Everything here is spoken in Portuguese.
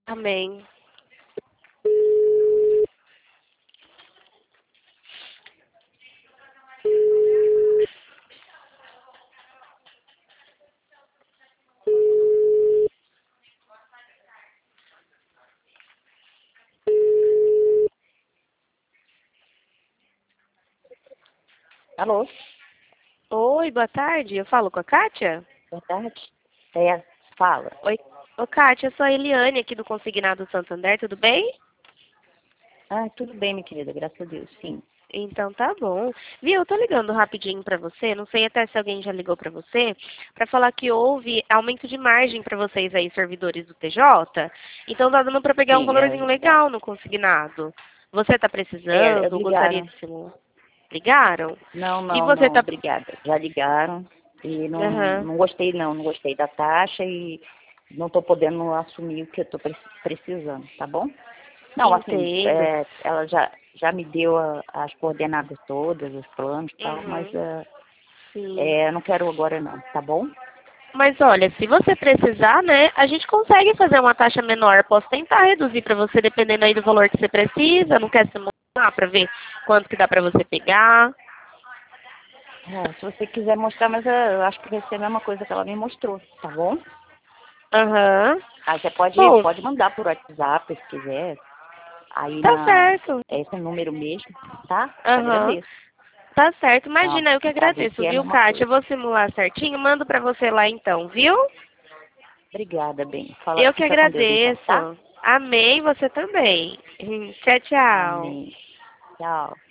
Amém. Alô, Oi, boa tarde. Eu falo com a Kátia? boa tarde. É, fala. Oi, ô Kátia, eu sou a Eliane aqui do Consignado Santander, tudo bem? Ah, tudo bem, minha querida, graças a Deus, sim. Então tá bom. Viu, eu tô ligando rapidinho pra você, não sei até se alguém já ligou pra você, pra falar que houve aumento de margem pra vocês aí, servidores do TJ. Então tá dando pra pegar um Sim, valorzinho legal no consignado. Você tá precisando? Gostaria ligaram. de simular? Ligaram? Não, E não, você não, tá... obrigada. Já ligaram e Aham, não gostei não gostei da taxa e não estou podendo assumir o que eu estou precisando, tá bom? Não, assim, entendo. ela já me deu as coordenadas todas, os planos e tal, mas Uhum, sim. não quero agora não, tá bom? Mas olha, se você precisar, né, a gente consegue fazer uma taxa menor. Posso tentar reduzir para você, dependendo aí do valor que você precisa. Não quer se mostrar para ver quanto que dá para você pegar? Se você quiser mostrar, mas eu acho que vai ser a mesma coisa que ela me mostrou, tá bom? Aham. Aí você Bom, pode mandar por WhatsApp se quiser. Aí tá certo. é esse número mesmo, tá? Te Aham. agradeço. Tá certo. Não, Imagina, eu que pra ver agradeço, se é a viu, mesma Kátia? Eu coisa. vou simular certinho, mando para você lá então, viu? Obrigada, bem. Eu que Fica com Deus então, tá? agradeço. Amém, você também. Tchau, tchau. Amém. Tchau.